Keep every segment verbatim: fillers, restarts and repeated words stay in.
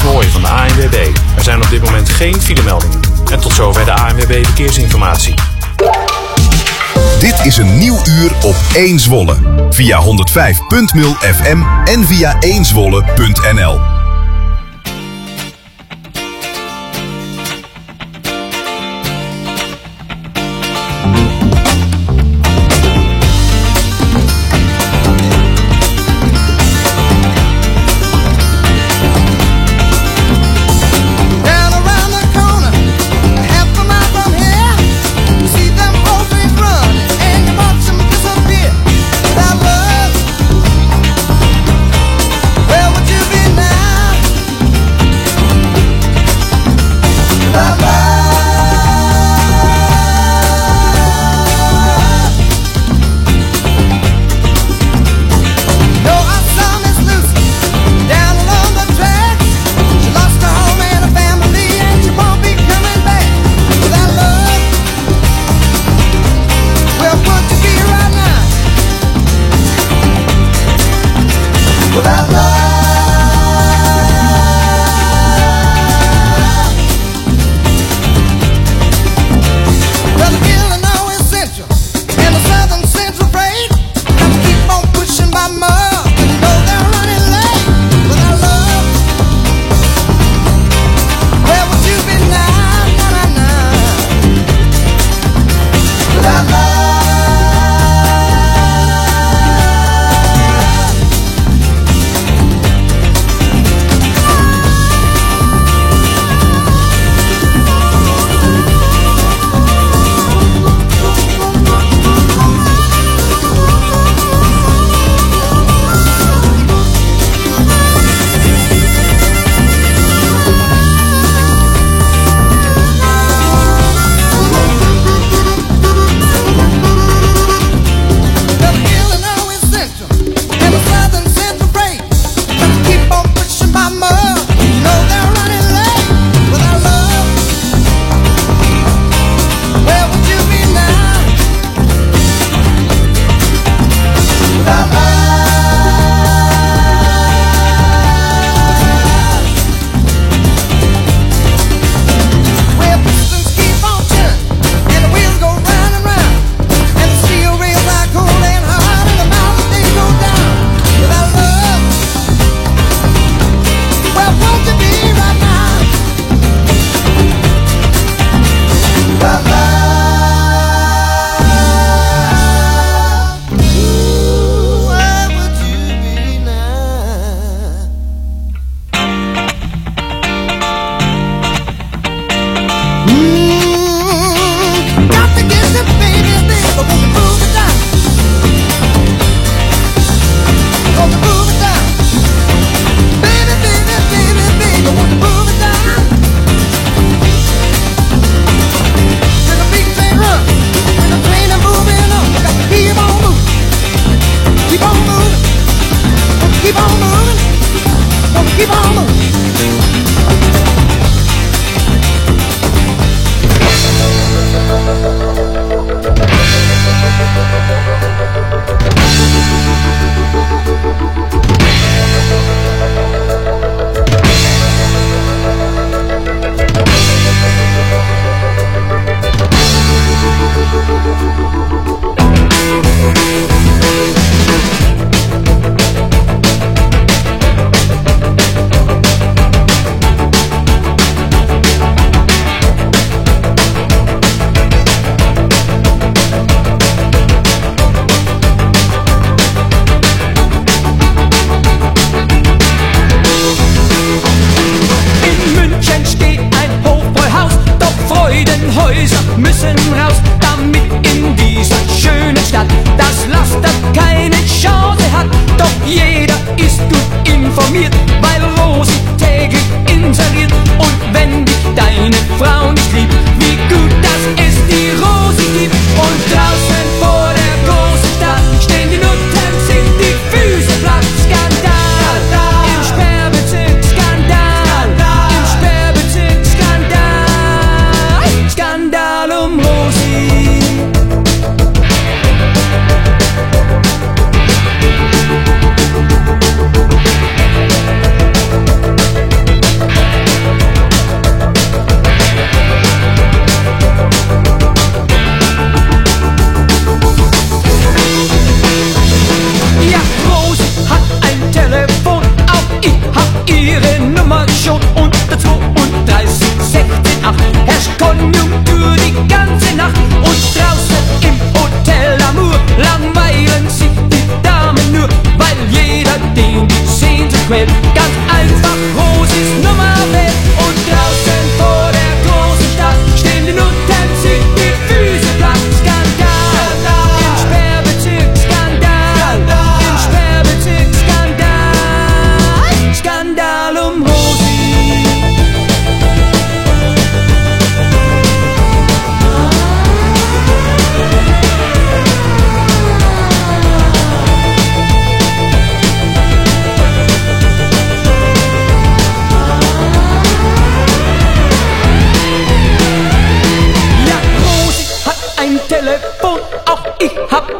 Nooy van de A N W B. Er zijn op dit moment geen filemeldingen. En tot zover de A N W B Verkeersinformatie. Dit is een nieuw uur op één Zwolle. Via honderdvijf punt nul F M en via één zwolle punt n l.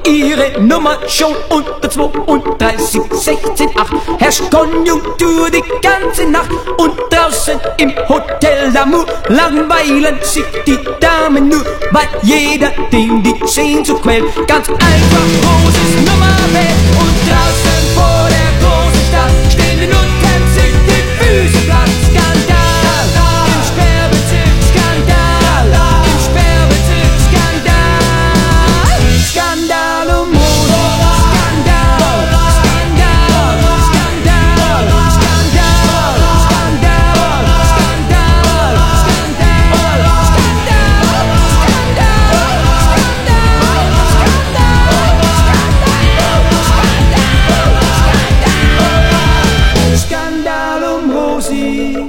ihre Nummer schon unter zweiunddreißig sechzehn acht. Herrscht Konjunktur die ganze Nacht und draußen im Hotel d'Amour langweilen sich die Damen nur, weil jeder den die Sehnsucht quält. Ganz einfach Roses Nummer wählt und draußen vor der großen Stadt stehen die Nuttens in die Füße platt. Skandal im Sperrbezirk, Skandal im Sperrbezirk, Skandal, Skandal um Mode, Skandal, Skandal, Skandal, Skandal, Skandal, Skandal, Skandal um Rosi.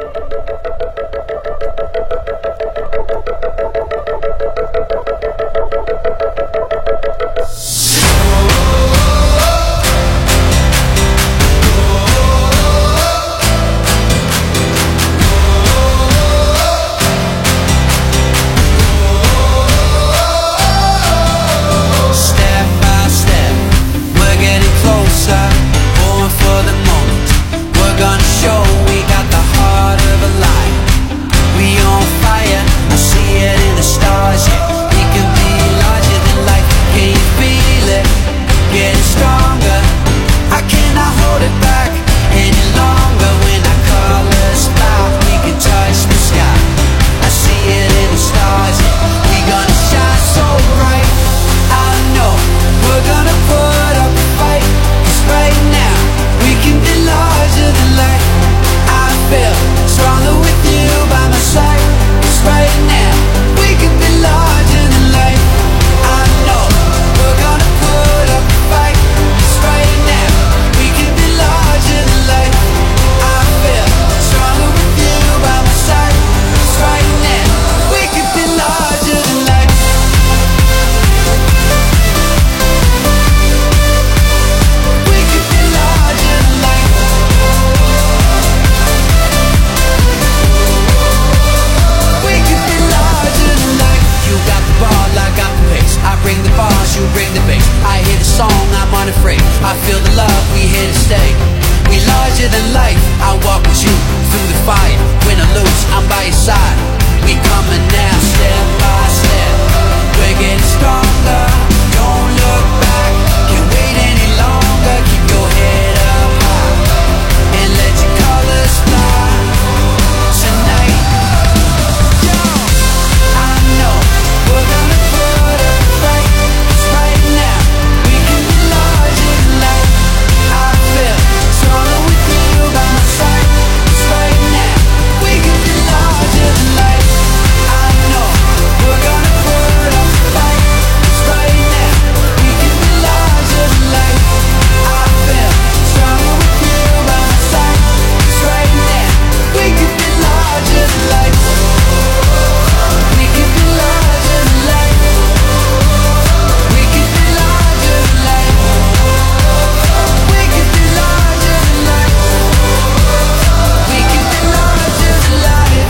Step by step, we're getting closer, born for the moment. We're gonna show we got the heart of a lion. We on fire, I see it in the stars, yeah. We can be larger than life, can you feel it? Getting stronger, I cannot hold it back any longer. When our colors fly, we can touch the sky. I see it in the stars, yeah. We gonna shine so bright, I know we're gonna put up a fight. 'Cause right now, we can be larger than life. I feel stronger with you by my side. 'Cause right now, we can be larger than life. I know we're gonna put up a fight. 'Cause right now, we can be larger than life. I feel stronger with you by my side. 'Cause right now, we can be larger than life. We can be larger than life. We can be larger than life. You got the ball, I got the pace. I bring the bars, you bring the bass. I hear the song, I'm unafraid. I feel the love, we here to stay. We larger than life. I walk with you through the fire. Win or lose, I'm by your side. We coming now, step by step. We're getting stronger. Don't look back. Can't wait any longer. Keep your head up high and let your colors fly tonight. Yo, I know we're gonna put up a fight. 'Cause right now, we can be larger than life. I feel stronger with you by my side. 'Cause right now, we can be larger than life. I know we're gonna put up a fight. 'Cause right now, we can be larger than life. I feel stronger with you by my side. 'Cause right now, we can be larger than life. We can be larger than life. We can be larger than life. We can be larger than life. We can be larger than life.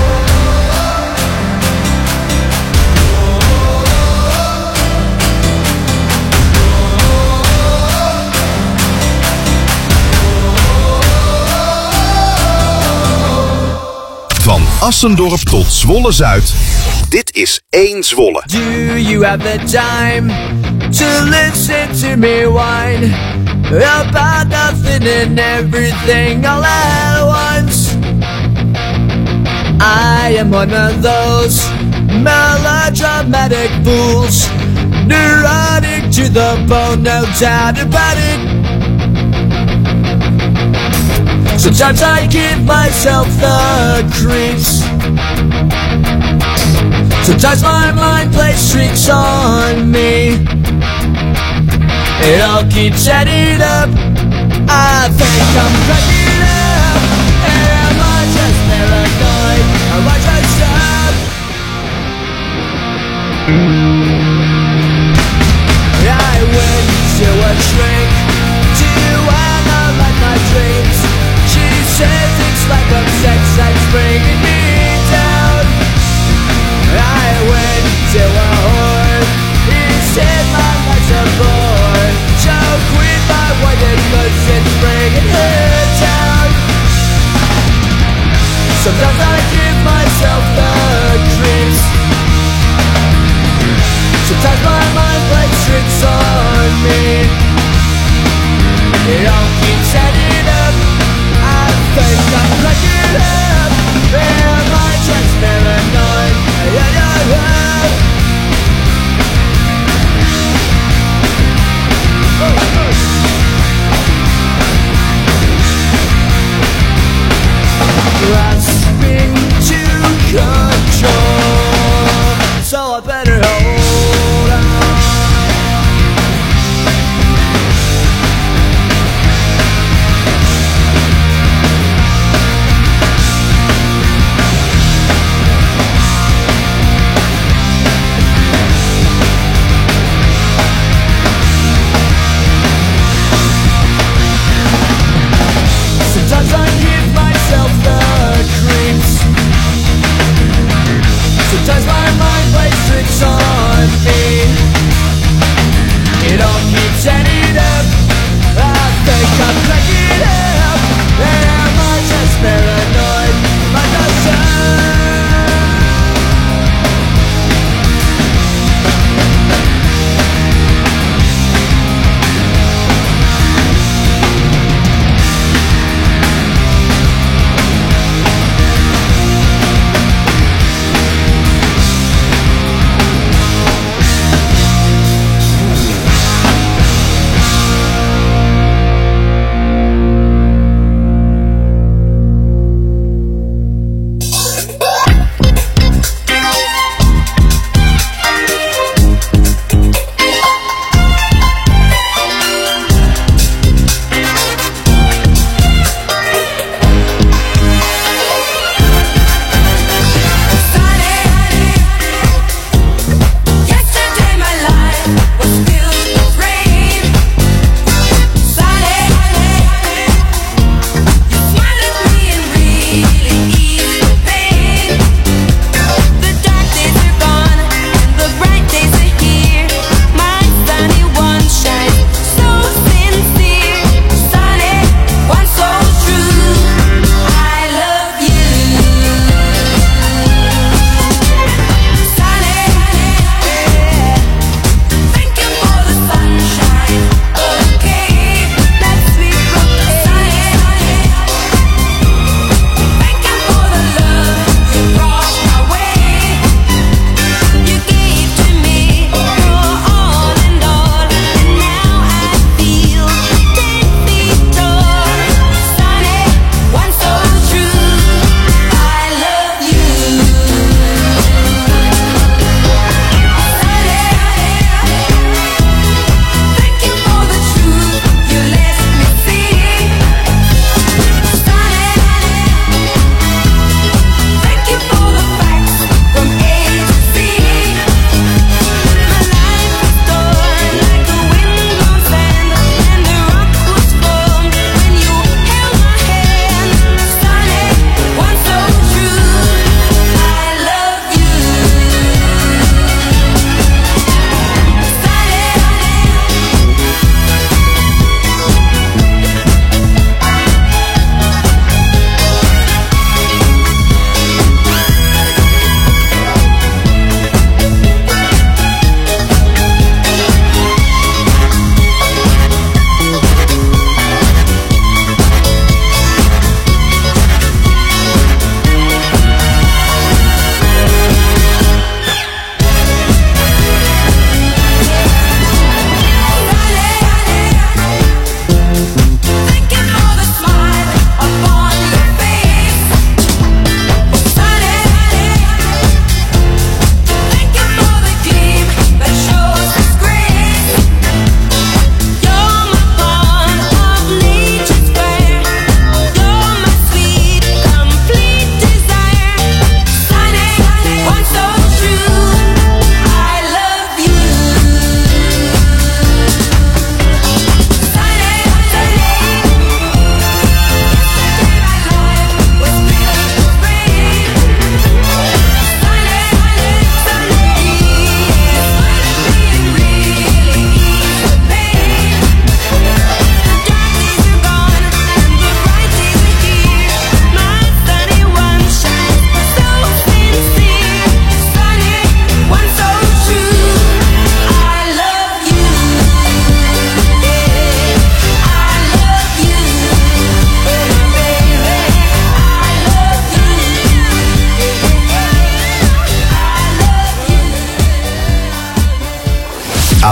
Van Assendorp tot Zwolle-Zuid. Dit is één Zwolle. Do you have the time to listen to me whine about nothing and everything all at once? I am one of those melodramatic fools, neurotic to the bone, no doubt about it. Sometimes I give myself the creeps. Sometimes my mind plays tricks on me. It all keeps adding up. I think I'm cracking up. Am I just paranoid? Am I just up? I went to a shrink to analyze my dreams. She says it's like a sex that's bringing me down. I went to a whore. He said my life's a Sometimes I give myself the creeps. Sometimes my mind plays tricks on me. It all keeps adding up. I think I'm cracking up. Am I transparanoid? Yeah, yeah, yeah. Grasping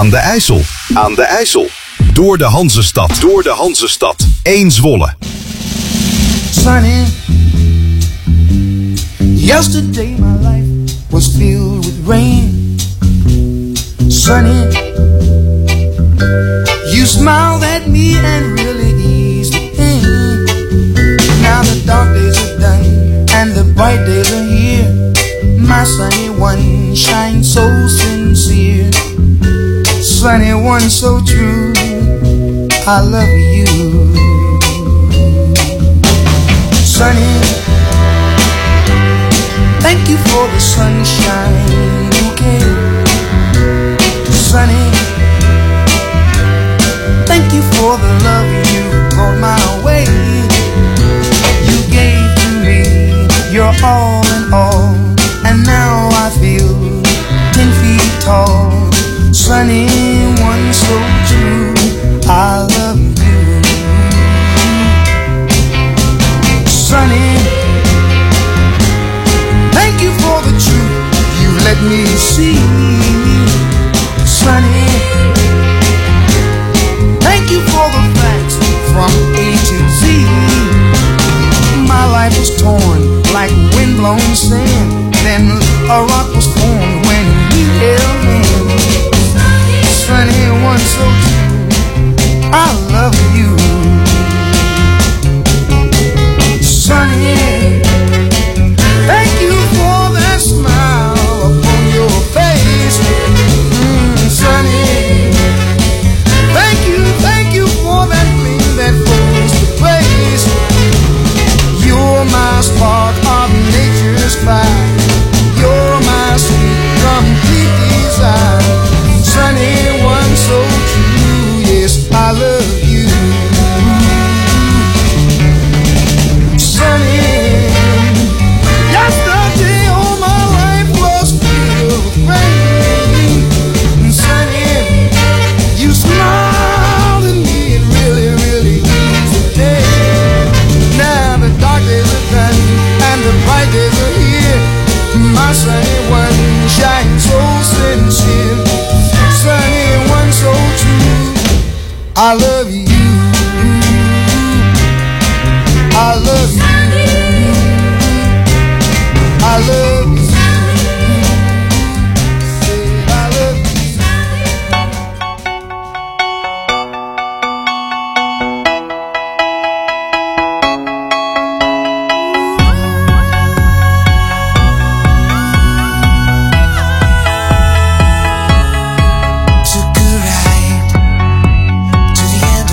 Aan de IJssel. Aan de IJssel. Door de Hanzestad. Door de Hanzestad. Eén Zwolle. Sunny. Yesterday my life was filled with rain. Sunny. You smiled at me and really eased the pain. Now the dark days are done and the bright days are here. My sunny one shines so sincere. Sunny one so true, I love you. Sunny, thank you for the sunshine bouquet. Sunny, thank you for the love you brought my way. You gave to me your all in all, and now I feel ten feet tall. Sunny one so true, I love you. Sunny, thank you for the truth you let me see. Sunny, thank you for the facts from A to Z. My life was torn like windblown sand, then a rock was formed when you held hands. Sunny one so true, I love you. Sunny, thank you for that smile upon your face. Mm, Sunny, thank you, thank you for that gleam that flows to praise. You're my spark of nature's fire. You're my sweet, complete desire. Sunny one so true, yes, I love you. Sunny, yesterday all my life was filled with rain. Sunny, you smiled at me, it really, really eased the day. Now the dark days are done and the bright days are here. My sunny one shines so sincere. Sunny one so true, I love you. I love you. I love you. Say I love you. Took a ride to the end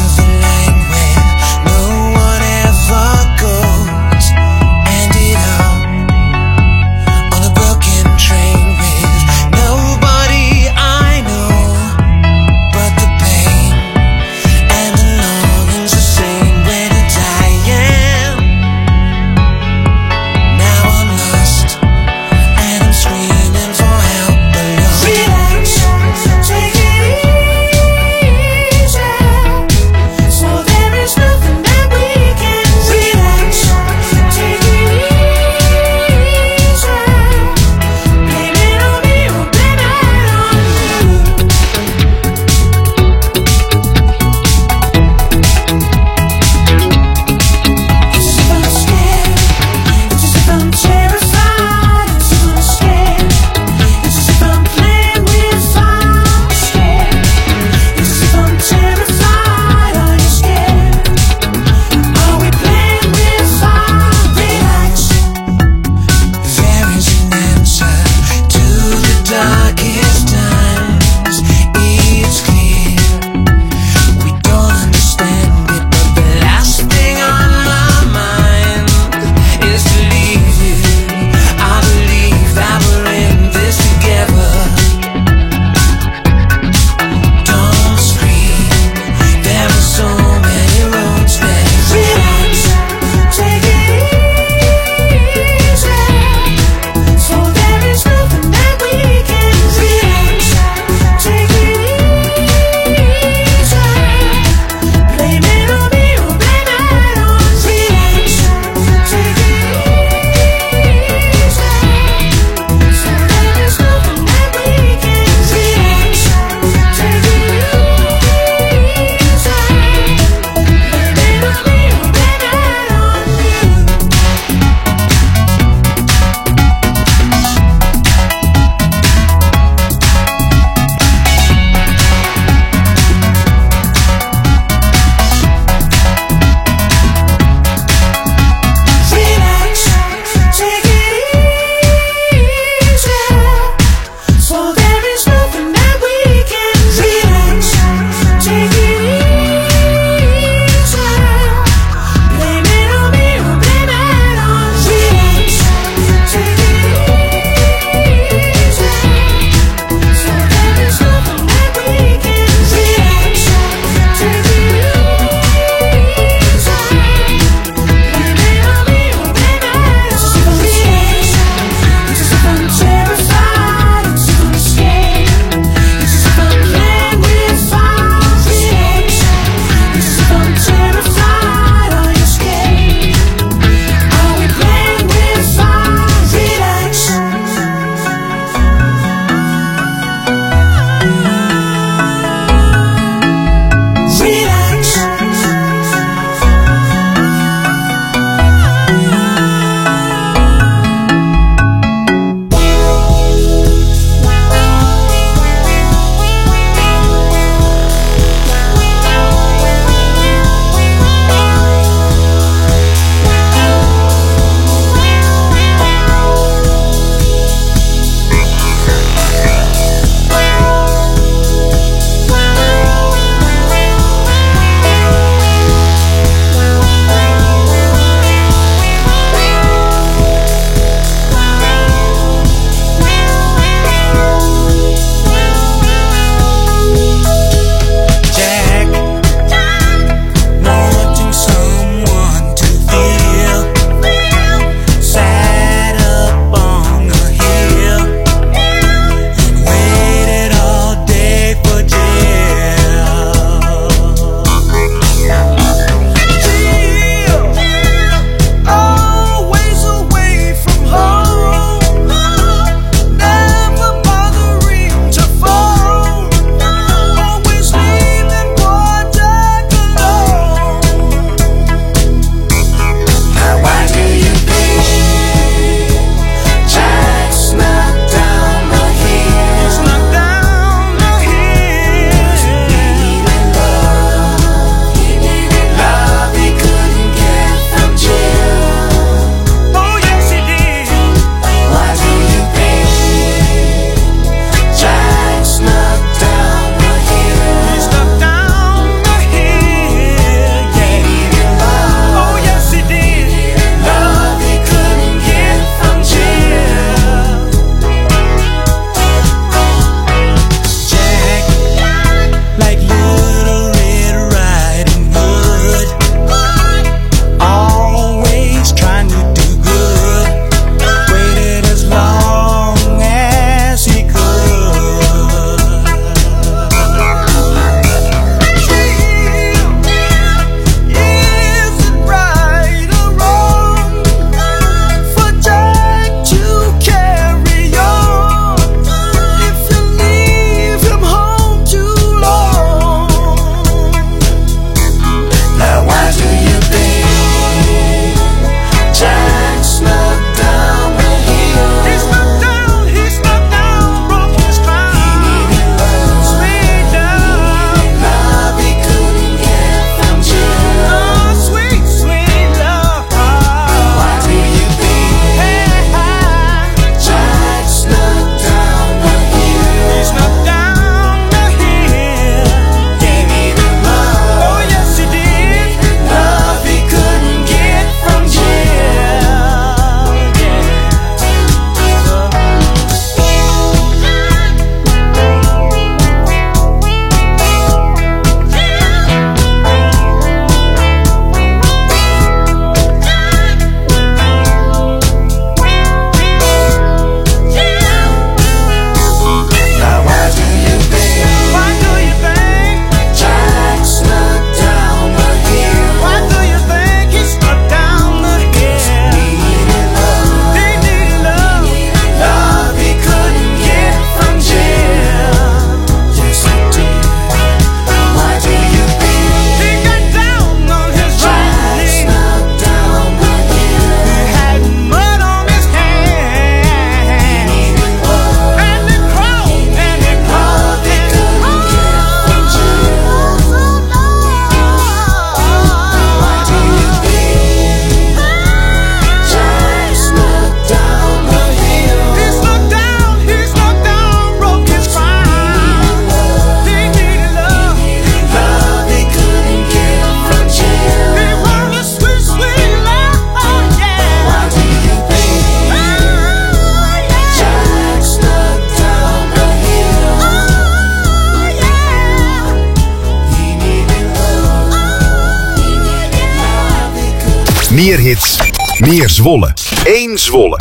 meer hits, meer Zwolle. Eén Zwolle.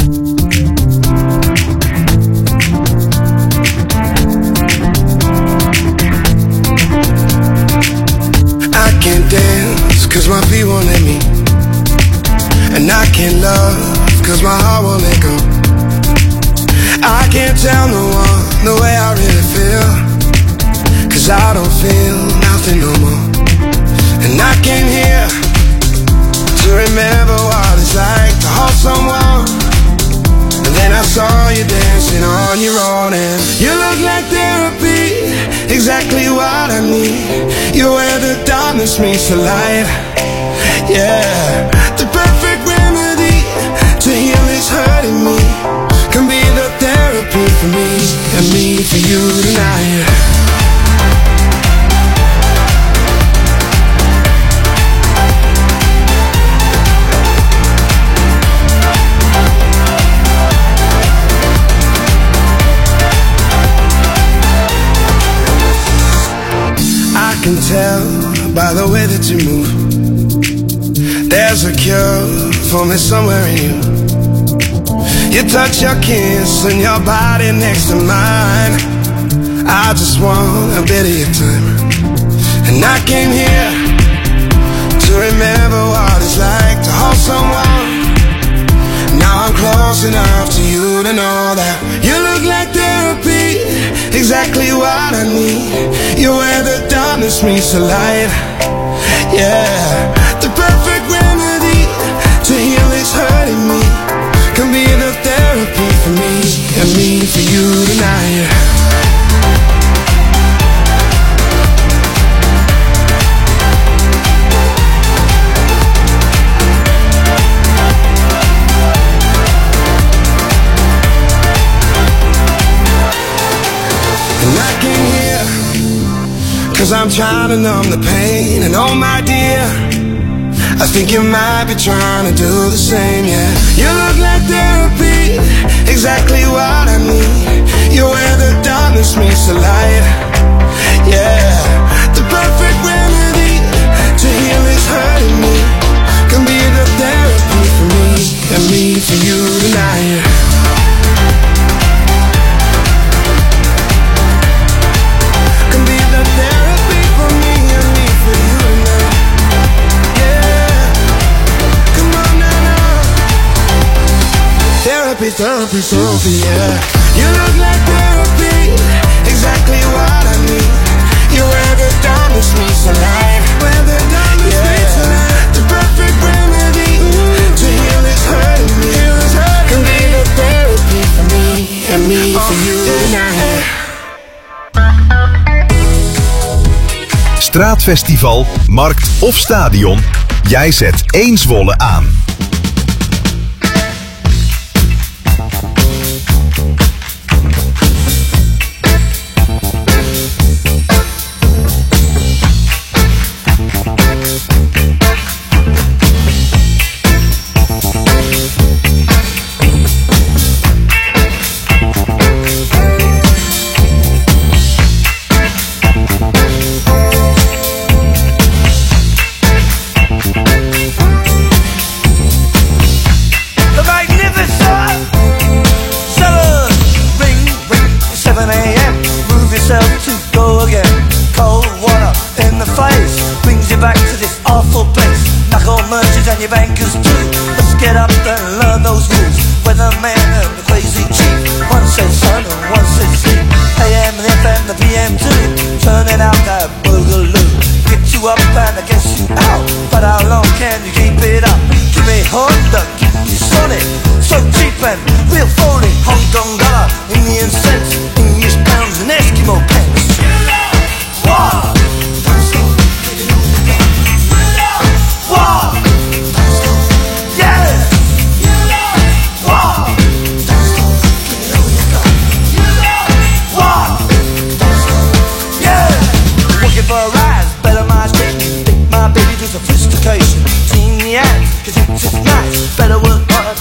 I can't dance cause my feet won't let me. And I can't love cause my heart won't let go. I can't tell no one the way I really feel, cause I don't feel nothing no more. And I came here to remember what it's like to hold someone. And then I saw you dancing on your own, and you look like therapy, exactly what I need. You're where the darkness meets the light. Yeah, the perfect remedy to heal this hurting me can be the therapy for me and me for you tonight. I can tell by the way that you move, there's a cure for me somewhere in you. You touch, your kiss, and your body next to mine. I just want a bit of your time. And I came here to remember what it's like to hold someone. Now I'm close enough to you to know that you look like therapy, exactly what I need. You're where the darkness meets the light. Yeah, the perfect remedy to heal this hurting me can be the therapy for me and me for you tonight. Cause I'm trying to numb the pain, and oh my dear, I think you might be trying to do the same, yeah. You look like therapy, exactly what I need. You're where the darkness meets the light. Yeah, the perfect remedy to heal this hurting me can be the therapy for me and me for you tonight. Therapy, therapy, therapy, yeah. You look like therapy, exactly what I need. You're where the darkness meets the light. Where the darkness yeah. meets the light. The perfect remedy mm. to heal this hurting me can be the therapy for me and me oh, for you tonight. Straatfestival, markt of stadion, jij zet één Zwolle aan. And your bankers too. Let's get up and learn those rules. Weatherman and the crazy chief. One says sun and one says sleep. A M and F M, the P M too. Turning out that boogaloo. Get you up and I guess you out. But how long can you keep it up? Give me Honda, give me Sonic. So cheap and real phony. Hong Kong dollar, Indian cents, English pounds and Eskimo pence. Wow! Wow! For a rise, better my station. Think my baby to sophistication. Seen the ads, cause it's just nice. Better work hard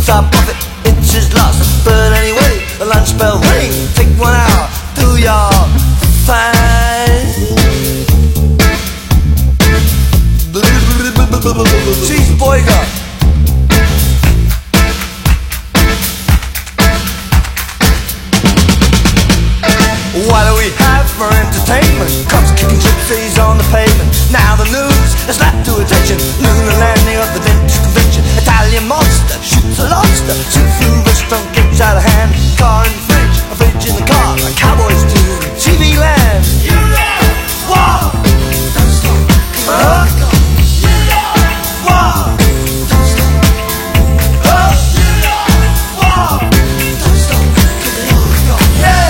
It's our profit, it's his loss. But anyway, the lunch bell ring. Take one hour, do your fine. Cheese boyga. What do we have for entertainment? Cops kicking gypsies on the pavement. Now the news is slapped to attention. Lunar landing of the dentist convention. Italian monster shoots a lobster. Seafood restaurant gets out of hand. Car in the fridge, a fridge in the car. A cowboys tune, T V land. You know what? Don't stop. Huh? You know what? Don't stop. Huh? You know what? Don't stop. Yeah.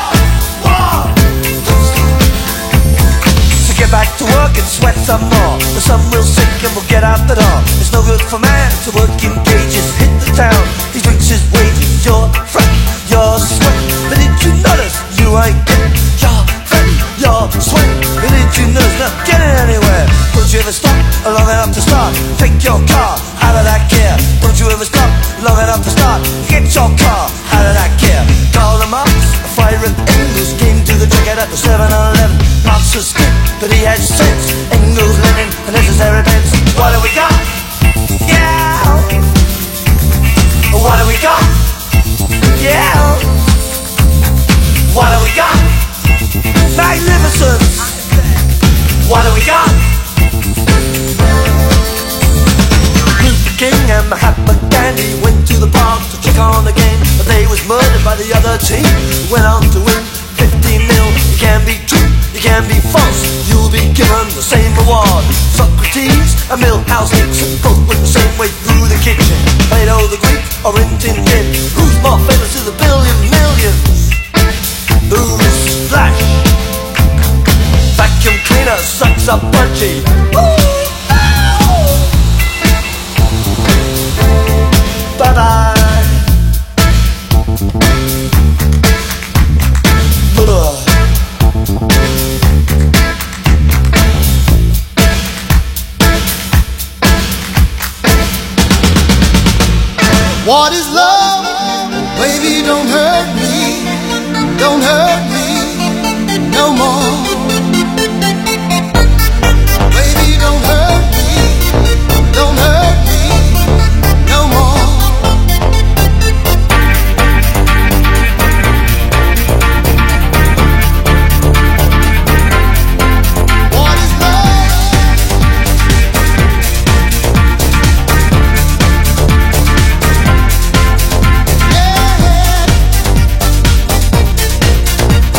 Get back to work and sweat some more. The sun will sink and we'll get out the door. It's no good for man to work in cages. Hit the town, he drinks his wages. Your friend, your sweat. But did you notice you ain't getting your friend, your sweat? But did you notice not getting anywhere? Don't you ever stop long enough to start? Take your car out of that gear. Don't you ever stop long enough to start? Get your car out of that gear. Call them up, a fire at Engels came to the ticket at the seven eleven. Marx was strict, but he had sense. Engels, Lenin, the necessary pence. What do we got? Yeah. What do we got? Yeah. What do we got? Magnificence. What do we got? Luther King and Mahatma Gandhi went to the park to check on the game, but they was murdered by the other team. Went on to win fifteen nil. You can be true, you can be false. You'll be given the same reward. Socrates and Milhouse Nixon both went the same way through the kitchen. Plato the Greek or Rin Tin Tin. Who's more famous to the billion millions? Who's Splash? Vacuum cleaner sucks up punchy. Bye bye. What is love? Baby, don't hurt me. Don't hurt me no more. Baby, don't hurt me. Don't hurt me no more. What is love? Yeah.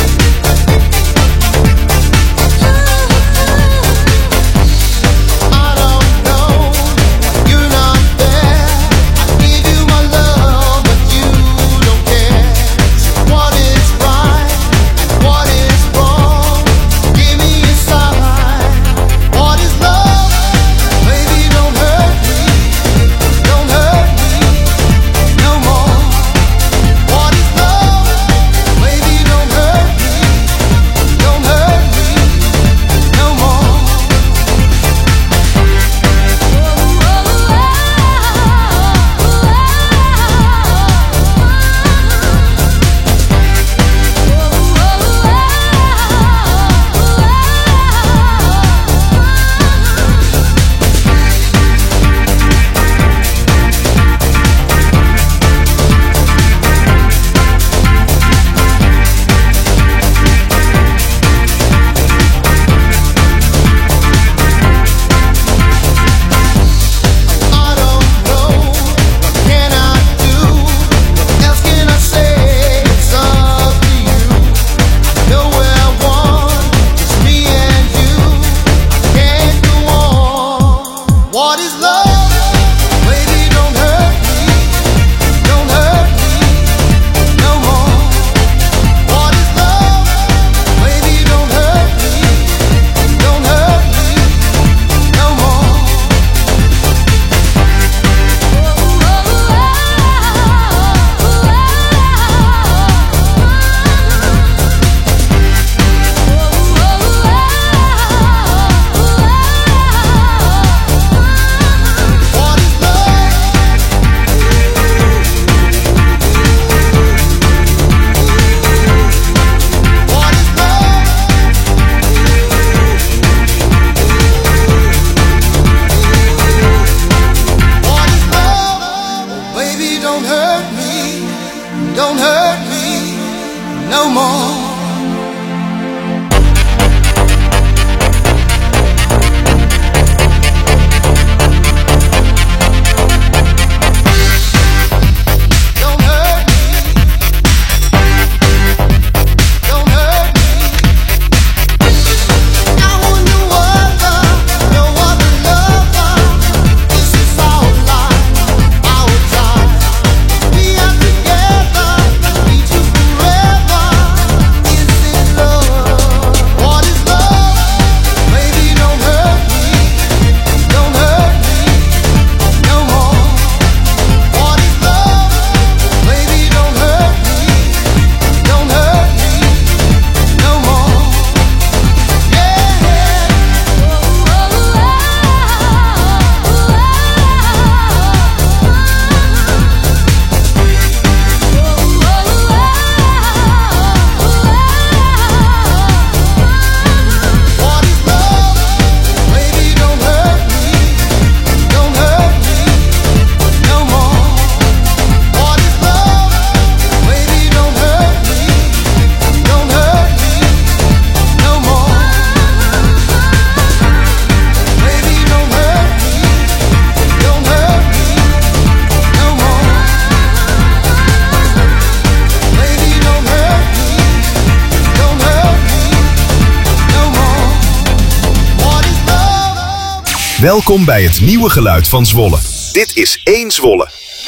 Welkom bij het nieuwe geluid van Zwolle. Dit is één Zwolle.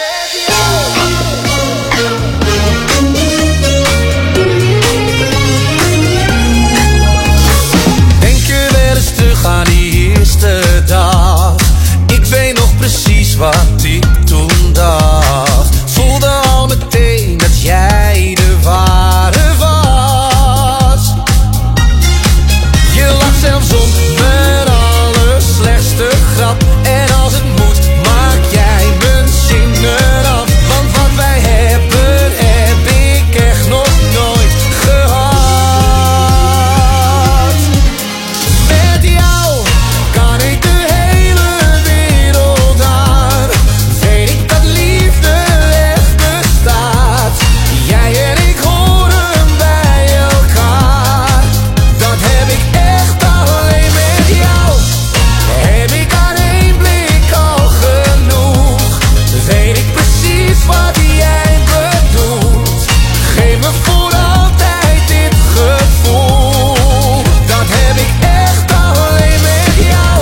Denk je wel eens terug aan die eerste dag? Ik weet nog precies wat ik toen dacht. Voelde al meteen dat jij de ware was. Je lacht zelfs om mijn allerslechtste grap. En als het moet, maak jij mijn zinnen af. Want wat wij hebben, heb ik echt nog nooit gehad. Met jou kan ik de hele wereld aan. Weet ik dat liefde echt bestaat. Jij en ik horen bij elkaar. Dat heb ik echt alleen met jou. Heb ik aan één blik al genoeg. Weet ik precies wat jij bedoelt. Geef me voor altijd dit gevoel. Dat heb ik echt alleen met jou.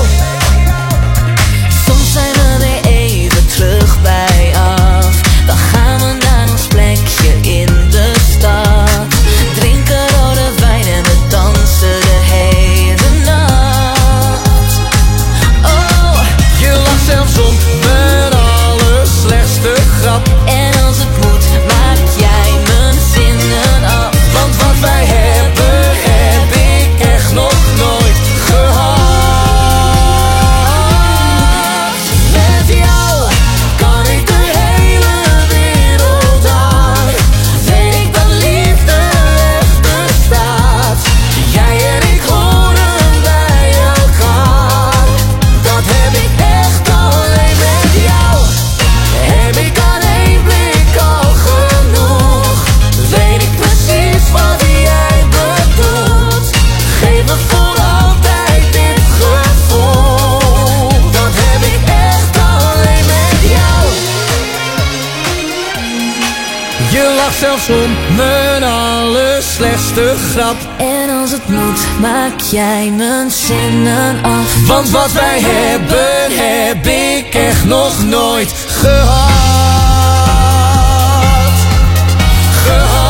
Soms zijn we weer even terug bij af. Dan gaan we naar ons plekje in de stad. Drinken rode wijn en we dansen de hele nacht. Oh, Je lacht zelfs om mijn allerslechtste grap. en als het moet, maak jij mijn zinnen af. Want wat wij hebben, heb ik echt nog nooit gehad. Met jou kan ik de hele wereld aan. Weet ik dat liefde echt bestaat. Jij en ik horen bij elkaar. Dat heb ik echt alleen met jou. Heb ik aan één blik al genoeg. Weet ik precies wat jij bedoelt. Geef me voor altijd dit gevoel. Dat heb ik echt alleen met jou. Je lacht zelfs om mijn allerslechtste grap. En als het moet, maak jij mijn zinnen af. Want wat wij hebben, heb ik echt nog nooit gehad. Gehad.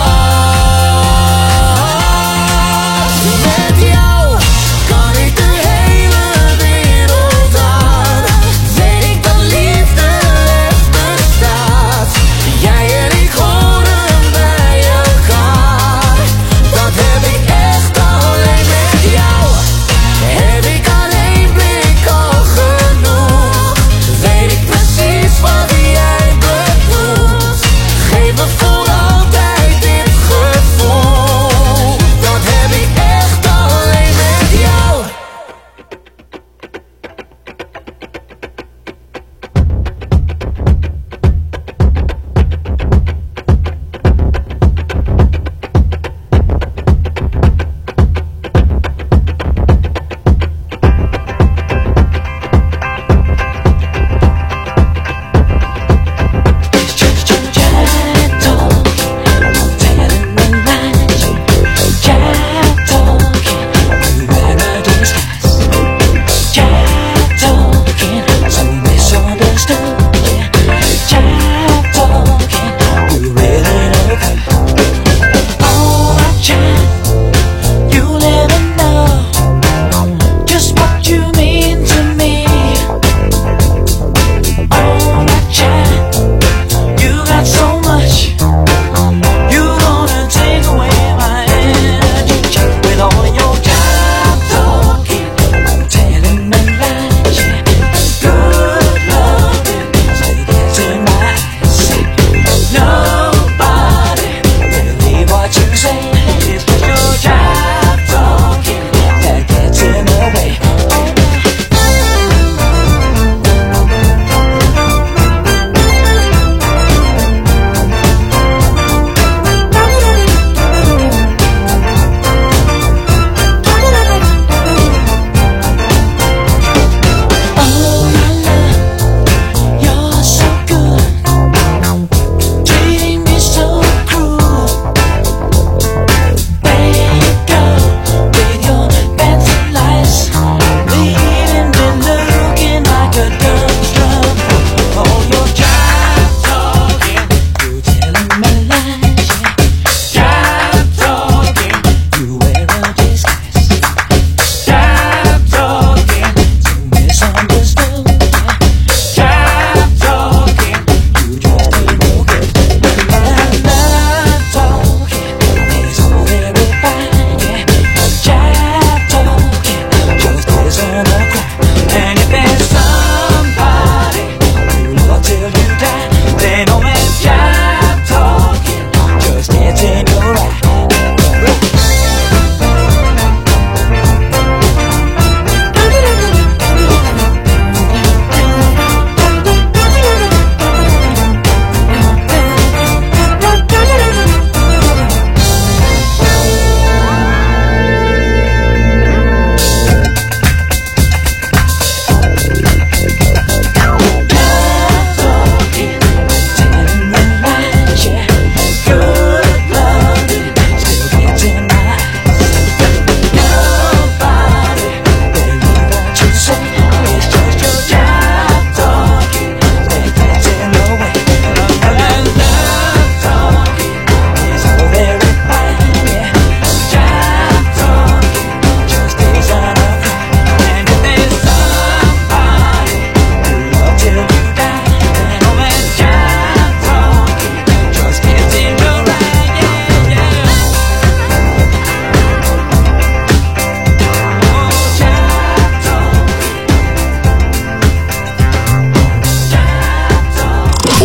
Met jou kan ik de hele wereld aan. Weet ik dat liefde echt bestaat. Jij en ik horen bij elkaar. Dat heb ik echt alleen met jou. Heb ik aan één blik al genoeg. Weet ik precies wat jij bedoelt.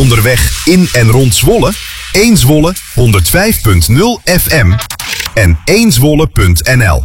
onderweg in en rond Zwolle? één Zwolle honderdvijf punt nul F M en één zwolle punt n l.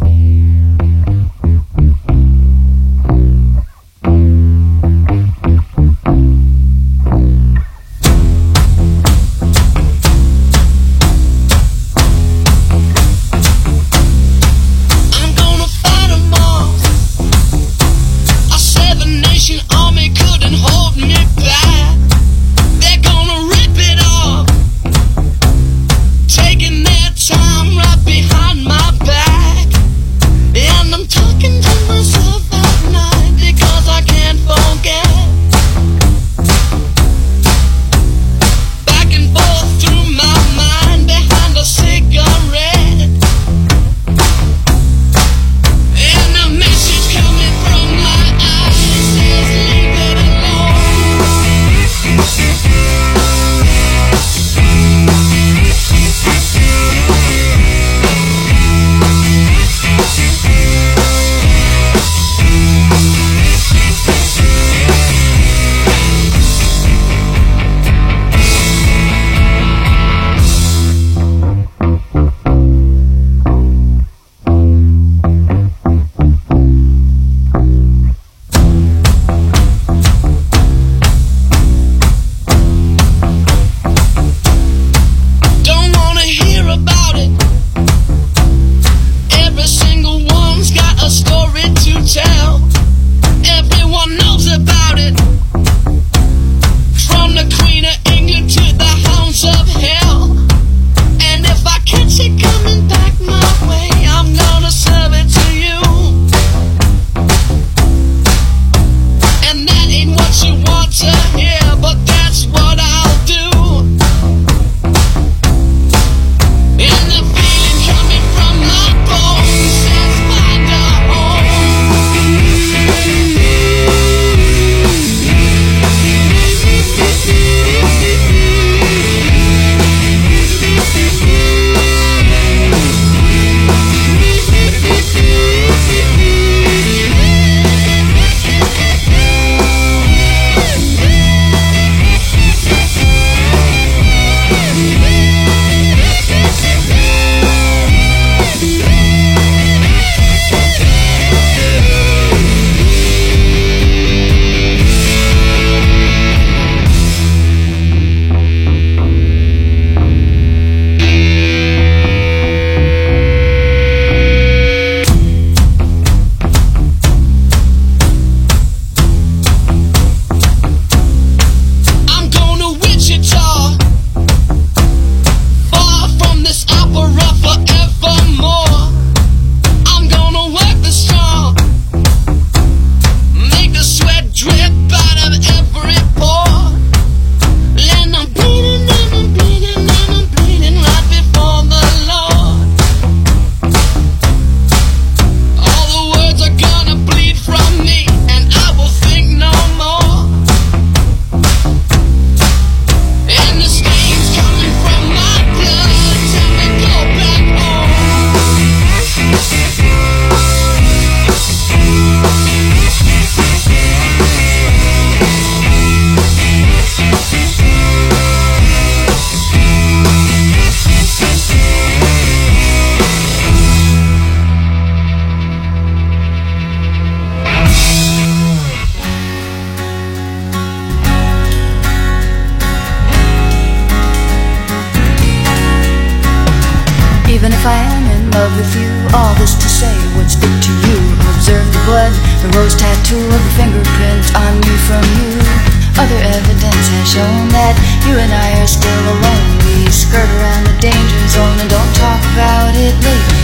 love with you. All this to say, what's it to you? Observe the blood, the rose tattoo of the fingerprint on me from you. Other evidence has shown that you and I are still alone. We skirt around the danger zone and don't talk about it lately.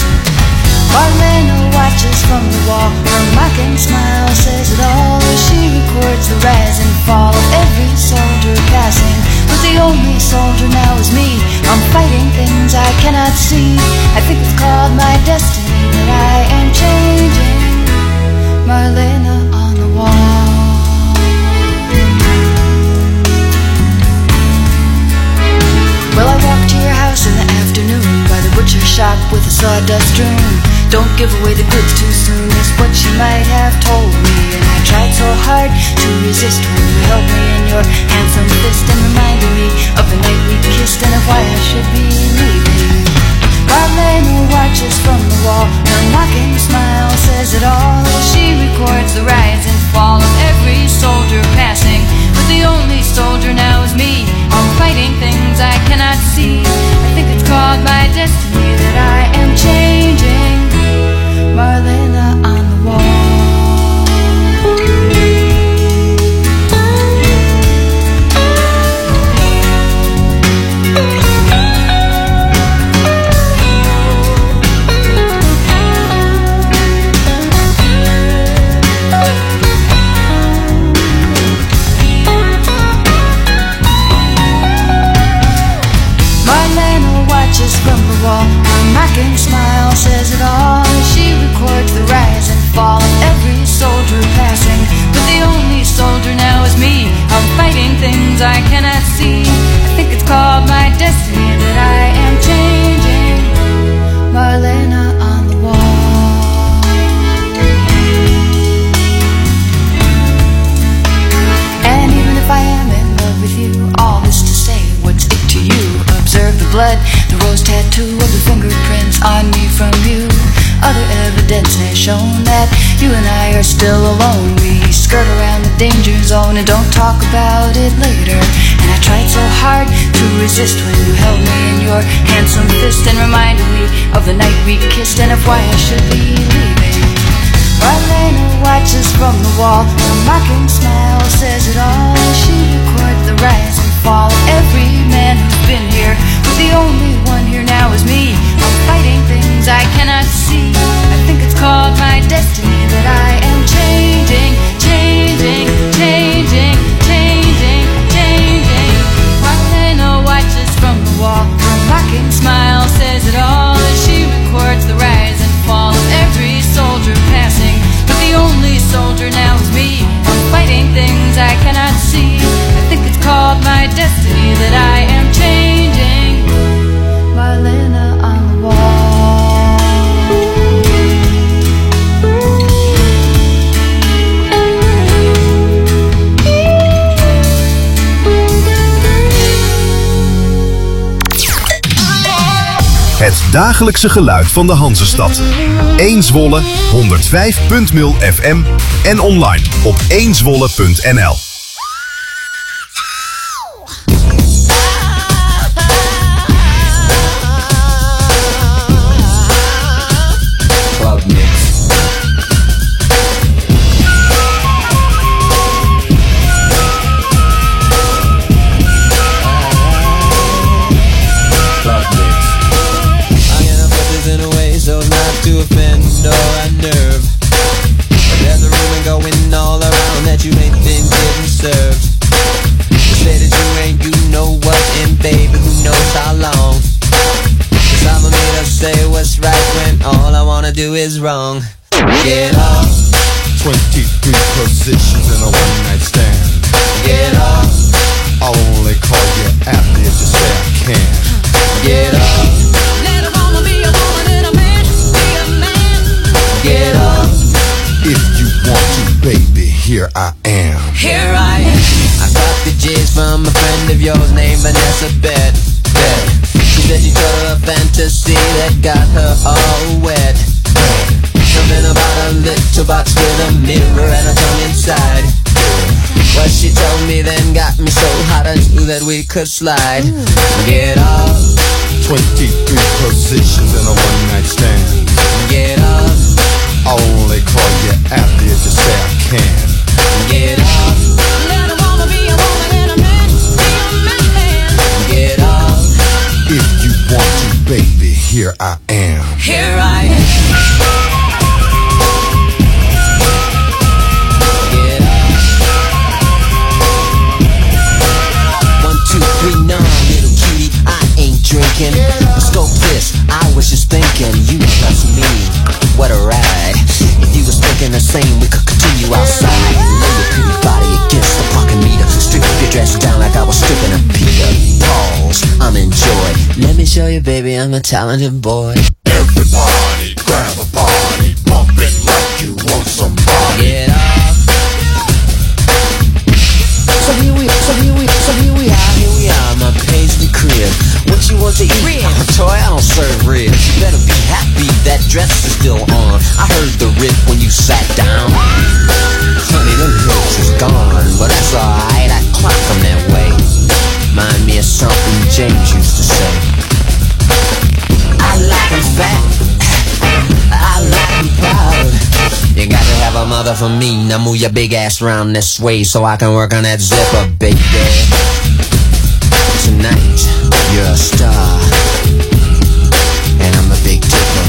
Marlena watches from the wall, her mocking smile says it all as she records the rise and fall of every soldier passing. But the only soldier now is me. I'm fighting things I cannot see. I think it's called my destiny that I am changing. Marlena on the wall. Well, I walked to your house in the afternoon by the butcher shop with a sawdust strewn. Don't give away the goods too soon is what she might have told me. And I tried so hard to resist when you held me in your your handsome fist and reminded me of the night we kissed and of why I should be leaving. Marlena watches from the wall, her mocking smile says it all. She records the rise and fall of every soldier passing, but the only soldier now is me. I'm fighting things I cannot see. I think it's called my destiny that I am changing. Marlena on the wall. From the wall, her mocking smile says it all. She records the rise and fall of every soldier passing, but the only soldier now is me. I'm fighting things I cannot see. I think it's called my destiny that I am changing. Marlena on the wall. And even if I am in love with you, all this to say, what's it to you? Observe the blood, the rose tattoo of the fingerprints on me from you. Other evidence has shown that you and I are still alone. We skirt around the danger zone and don't talk about it later. And I tried so hard to resist when you held me in your handsome fist and reminded me of the night we kissed and of why I should be leaving. Marlena watches from the wall, her mocking smile says it all. She records the rise and fall of every man who's been here, but the only one here now is me. I'm fighting things I cannot see. I think it's called my destiny that I am changing, changing, changing, changing, changing. Marlena watches from the wall, her mocking smile says it all. And she records the rise and fall of every soldier passing, but the only soldier now is me. I'm fighting things I cannot see. I think it's called my destiny that I am changing. Marlena on the wall. Het dagelijkse geluid van de Hanzestad. één Zwolle, honderdvijf punt nul F M en online op één zwolle punt n l. Club Mix. To offend or unnerve, but there's a rumor going all around that you ain't been getting served. You say that you ain't, you know what, and baby, who knows how long. Cause I'm a made up say what's right when all I wanna do is wrong. Get off. twenty-three positions in a one night stand. Get off. I'll only call you after if you say I can. Get off. Get up. If you want to, baby, here I am. Here I am. I got the J's from a friend of yours named Vanessa Bed. Bed. She said you told her a fantasy that got her all wet. Something about a little box with a mirror and a tongue inside. What she told me then got me so hot I knew that we could slide. Get up. twenty-three positions in a one night stand. Get up. I'll only call you after if you say I can. Get up. Let a woman be a woman and a man be a man. Get up. If you want to, baby, here I am. Here I am. Get up. One, two, three, nine, little cutie, I ain't drinking. Scope this, I was just thinking, you trust me. What a ride. If you was thinking the same, we could continue outside. Lay your pretty body against the parking meter. Strip your dress down like I was stripping a Peter. Pause, I'm in joy. Let me show you, baby, I'm a talented boy. Everybody grab a body, bump it like you want somebody. Get up. So here we are. So dress is still on. I heard the rip when you sat down. Honey, them hips is gone, but that's alright, I clock them that way. Mind me of something James used to say. I like 'em fat, I like 'em proud. You got to have a mother for me. Now move your big ass round this way so I can work on that zipper, baby. Tonight, you're a star, and I'm a big tipper.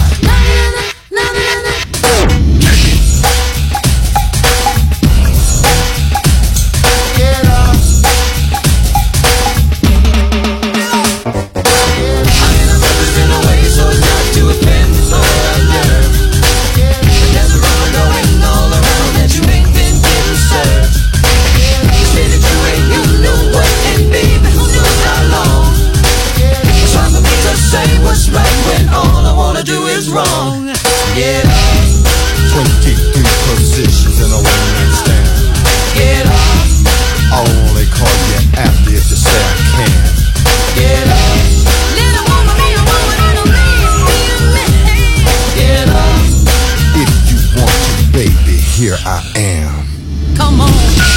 Wrong. Get up. twenty-three positions in a one-night stand. Get up. I only call you after if you say I can. Get up. Little woman, be a woman, and a man be a man. Get up. If you want to, baby, here I am. Come on.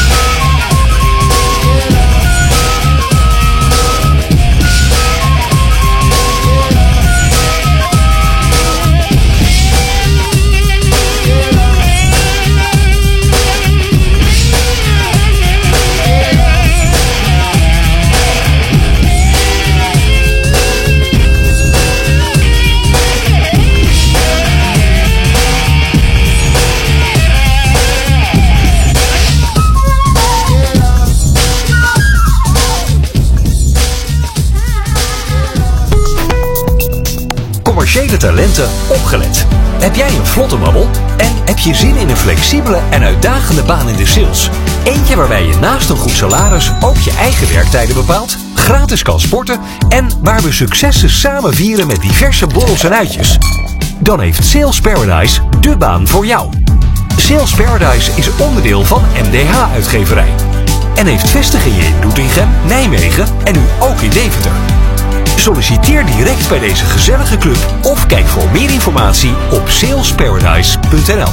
Commerciële talenten opgelet. Heb jij een vlotte babbel? En heb je zin in een flexibele en uitdagende baan in de sales? Eentje waarbij je naast een goed salaris ook je eigen werktijden bepaalt, gratis kan sporten en waar we successen samen vieren met diverse borrels en uitjes? Dan heeft Sales Paradise de baan voor jou. Sales Paradise is onderdeel van M D H-uitgeverij en heeft vestigingen in Doetinchem, Nijmegen en nu ook in Deventer. Solliciteer direct bij deze gezellige club of kijk voor meer informatie op salesparadise punt n l.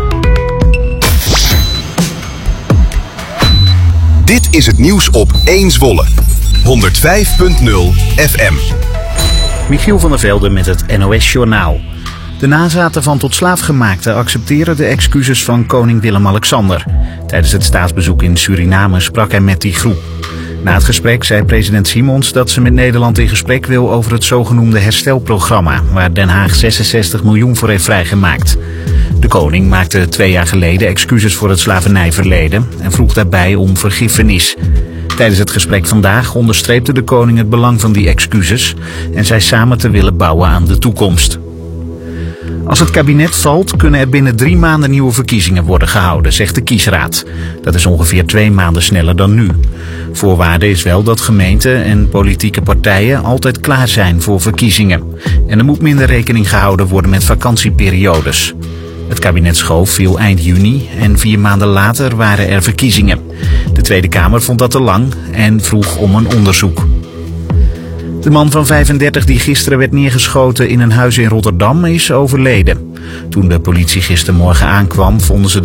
Dit is het nieuws op één Zwolle. honderdvijf punt nul F M. Michiel van der Velde met het N O S-journaal. De nazaten van tot slaafgemaakten accepteren de excuses van koning Willem-Alexander. Tijdens het staatsbezoek in Suriname sprak hij met die groep. Na het gesprek zei president Simons dat ze met Nederland in gesprek wil over het zogenoemde herstelprogramma, waar Den Haag zesenzestig miljoen voor heeft vrijgemaakt. De koning maakte twee jaar geleden excuses voor het slavernijverleden en vroeg daarbij om vergiffenis. Tijdens het gesprek vandaag onderstreepte de koning het belang van die excuses en zei samen te willen bouwen aan de toekomst. Als het kabinet valt, kunnen er binnen drie maanden nieuwe verkiezingen worden gehouden, zegt de kiesraad. Dat is ongeveer twee maanden sneller dan nu. Voorwaarde is wel dat gemeenten en politieke partijen altijd klaar zijn voor verkiezingen. En er moet minder rekening gehouden worden met vakantieperiodes. Het kabinetschoof viel eind juni en vier maanden later waren er verkiezingen. De Tweede Kamer vond dat te lang en vroeg om een onderzoek. De man van vijfendertig die gisteren werd neergeschoten in een huis in Rotterdam is overleden. Toen de politie gistermorgen aankwam vonden ze